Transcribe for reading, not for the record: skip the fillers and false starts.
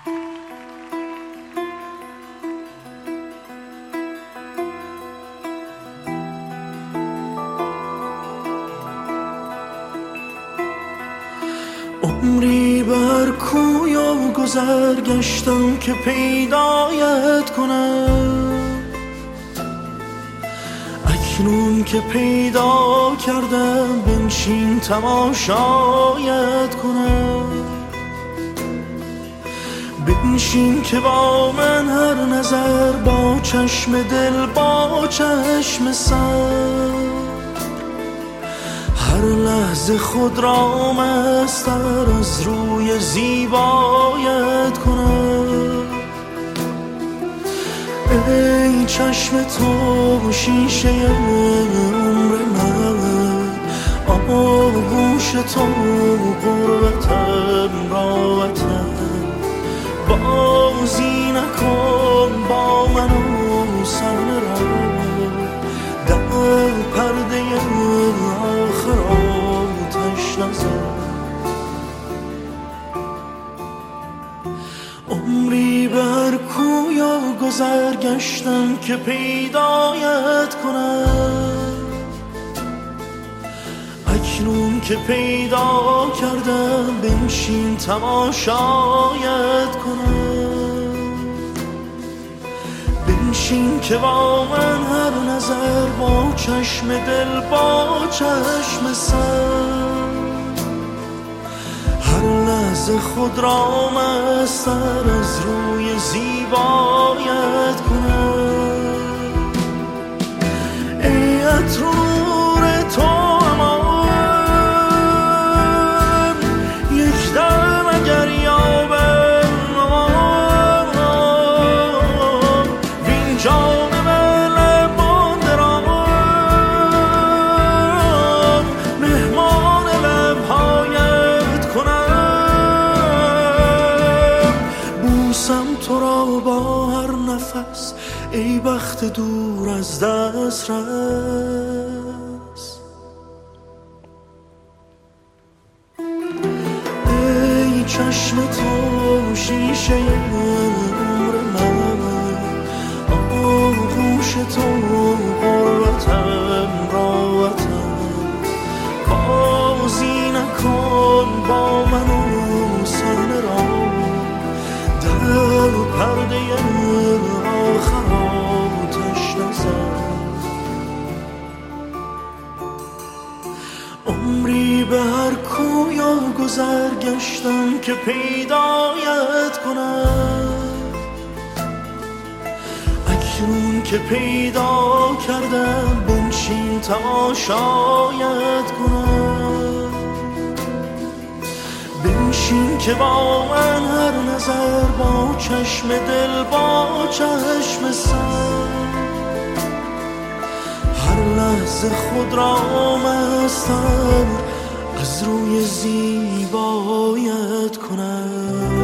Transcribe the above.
عمری بر کوی و گذر گشتم که پیدایت کنم، اکنون که پیدا کردم بنشین تماشایت کنم. بنشین که با من هر نظر، با چشم دل با چشم سر، هر لحظه خود را مستر از روی زیبایت کنم. ای چشم تو شیشه عمر من، آغوش تو قربتم راحتم. بازی نکن با من و سن را، در پرده آخر آتش نزن. عمری بر کوی و گذر گشتم که پیدایت کنم، اکنون که پیدا کردم بنشین تماشایت کنم. بنشین که با من هر نظر، با چشم دل با چشم سر، هر لحظه خود را مستر از روی زیبایت کنم. ای عطر تو امان، یک دم اگر یابم وین جانب لبان درام، مهمان لبهایت کنم. بوسم تو را با هر نفس، ای بخت دور از دست رس. ای چشم تو شیشه عمر من، آغوش تو قربتم راحتم. بازی نکن با من و سن را، در پرده آخر آتش نزن. عمری به هر کوی و گذر گشتم که پیدایت کنم، اکنون که پیدا کردم بنشین تماشایت کنم. بنشین که با من هر نظر، با چشم دل با چشم سر، هر لحظه خود را مستر از روی زیبایت کنم.